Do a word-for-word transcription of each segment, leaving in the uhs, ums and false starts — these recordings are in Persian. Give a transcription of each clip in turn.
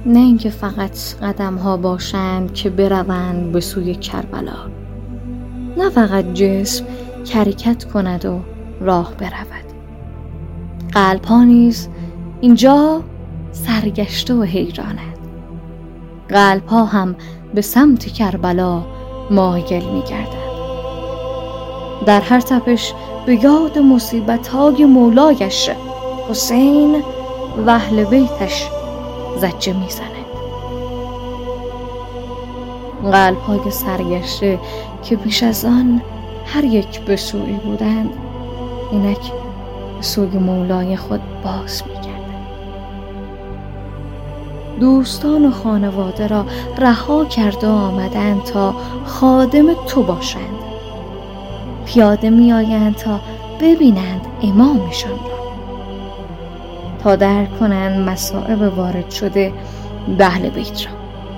نه اینکه فقط قدم ها باشند که بروند به سوی کربلا، نه فقط جسم که حرکت کند و راه برود. قلب ها نیز اینجا سرگشته و حیرانند. قلب ها هم به سمت کربلا مایل می گردند. در هر تپش به یاد مصیبت های مولایش حسین و اهل بیتش زجه می زند. قلب های سرگشته که پیش از آن هر یک به سوی بودند، اینک به سوی مولای خود باز می گردند. دوستان و خانواده را رها کرده آمدند تا خادم تو باشند. پیاده می آیند تا ببینند امامشان را، تا درک کنند مصائب وارد شده به اهل بیت را.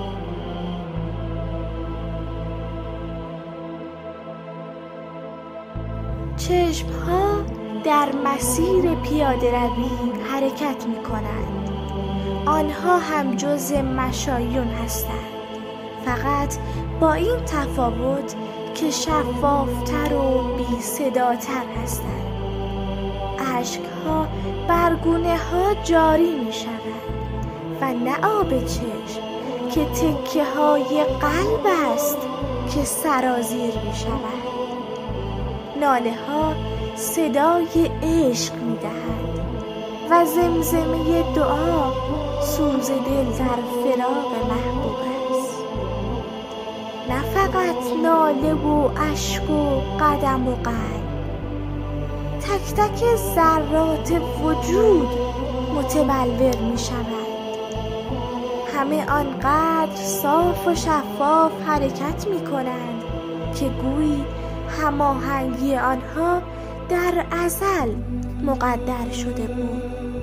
چشم‌ها در مسیر پیاده روی حرکت می کنند. آنها هم جز مشایون هستند، فقط با این تفاوت که شفافتر و بی صداتر هستند. اشک‌ها بر گونه ها جاری می شود و نه آب چشم که تکه های قلب است که سرازیر می شود. ناله ها صدای عشق می دهد و زمزمه دعا سوز دل در فراق محبوب است. نه فقط ناله و اشک و قدم و قلب، تک تک ذرات وجود متبلور می شود. همه آنقدر صاف و شفاف حرکت می کنند که گویی هماهنگی آنها در ازل مقدر شده بود.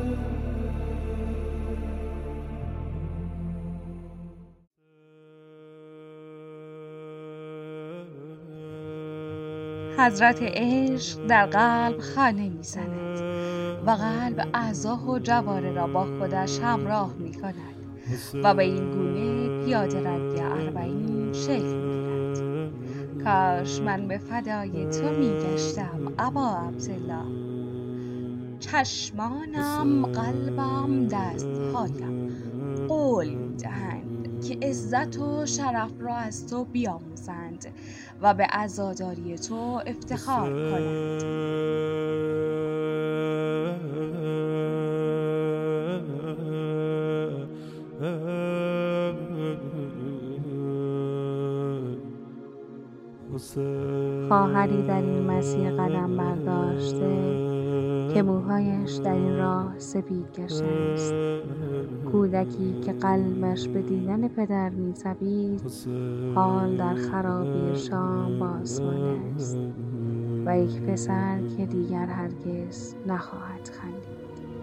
حضرت عشق در قلب خانه می زند و قلب اعضا و جواره را با خودش همراه می کند و به این گونه پیاده روی اربعین شکل می گیرد. کاش من به فدای تو می گشتم ابا عبدالله. چشمانم، قلبم، دستهایم قول می دهند که عزت و شرف را از تو بیاموزند و به عزاداری تو افتخار کنند. خواهری در این مسیر قدم برداشته که موهایش در این راه سپید گشته است، کودکی که قلبش به دیدن پدر می تپید، حال در خرابی شام با آسمان است و یک پسر که دیگر هرگز نخواهد خندید.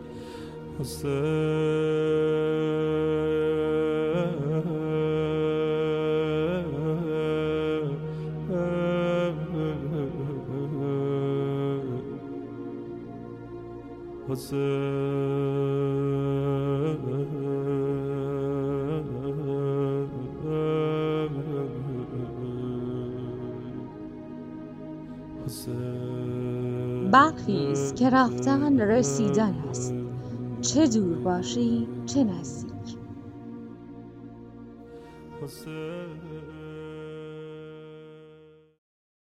برخیز که رفتن رسیدن است، چه دور باشی چه نزدیک.